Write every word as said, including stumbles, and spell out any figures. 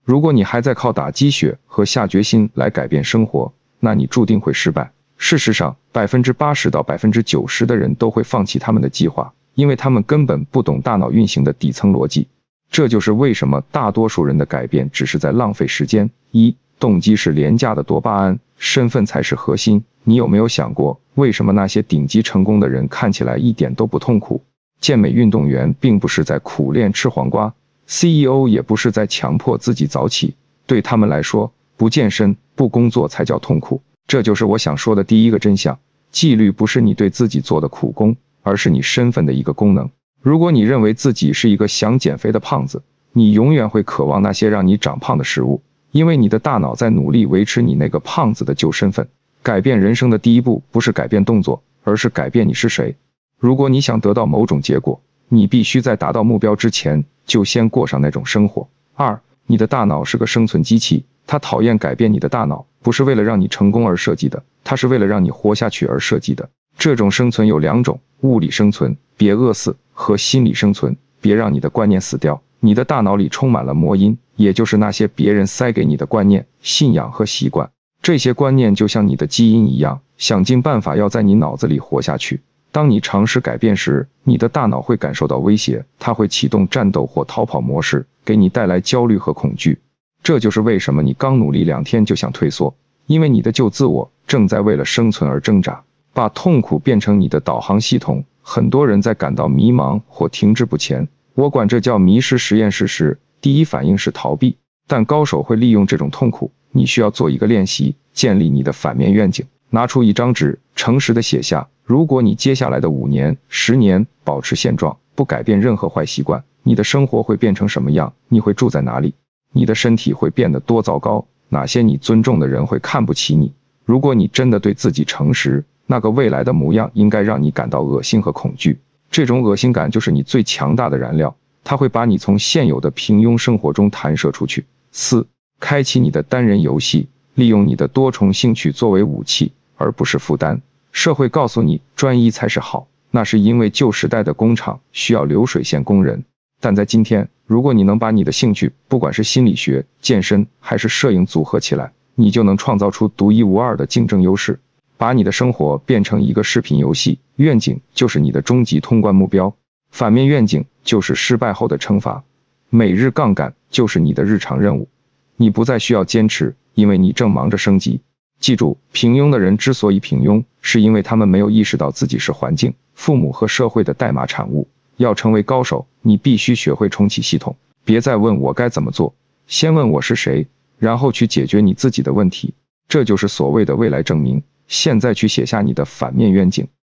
如果你还在靠打鸡血和下决心来改变生活，那你注定会失败。事实上， 百分之八十 到 百分之九十 的人都会放弃他们的计划，因为他们根本不懂大脑运行的底层逻辑。这就是为什么大多数人的改变只是在浪费时间。一，动机是廉价的多巴胺，身份才是核心。你有没有想过，为什么那些顶级成功的人看起来一点都不痛苦？健美运动员并不是在苦练吃黄瓜， C E O 也不是在强迫自己早起，对他们来说，不健身、不工作才叫痛苦。这就是我想说的第一个真相：纪律不是你对自己做的苦工，而是你身份的一个功能。如果你认为自己是一个想减肥的胖子，你永远会渴望那些让你长胖的食物，因为你的大脑在努力维持你那个胖子的旧身份。改变人生的第一步不是改变动作，而是改变你是谁。如果你想得到某种结果，你必须在达到目标之前就先过上那种生活。二，你的大脑是个生存机器，它讨厌改变。你的大脑不是为了让你成功而设计的，它是为了让你活下去而设计的。这种生存有两种：物理生存，别饿死，和心理生存，别让你的观念死掉。你的大脑里充满了魔音，也就是那些别人塞给你的观念、信仰和习惯。这些观念就像你的基因一样，想尽办法要在你脑子里活下去。当你尝试改变时，你的大脑会感受到威胁，它会启动战斗或逃跑模式，给你带来焦虑和恐惧。这就是为什么你刚努力两天就想退缩，因为你的旧自我正在为了生存而挣扎。把痛苦变成你的导航系统，很多人在感到迷茫或停滞不前，我管这叫迷失实验室时，第一反应是逃避。但高手会利用这种痛苦，你需要做一个练习，建立你的反面愿景。拿出一张纸，诚实地写下，如果你接下来的五年、十年保持现状，不改变任何坏习惯，你的生活会变成什么样？你会住在哪里？你的身体会变得多糟糕？哪些你尊重的人会看不起你？如果你真的对自己诚实，那个未来的模样应该让你感到恶心和恐惧。这种恶心感就是你最强大的燃料，它会把你从现有的平庸生活中弹射出去。四，开启你的单人游戏，利用你的多重兴趣作为武器，而不是负担。社会告诉你专一才是好，那是因为旧时代的工厂需要流水线工人。但在今天，如果你能把你的兴趣，不管是心理学、健身还是摄影组合起来，你就能创造出独一无二的竞争优势。把你的生活变成一个视频游戏，愿景就是你的终极通关目标，反面愿景就是失败后的惩罚，每日杠杆就是你的日常任务。你不再需要坚持，因为你正忙着升级。记住，平庸的人之所以平庸，是因为他们没有意识到自己是环境、父母和社会的代码产物。要成为高手，你必须学会重启系统。别再问我该怎么做，先问我是谁，然后去解决你自己的问题。这就是所谓的未来证明。现在去写下你的反面愿景。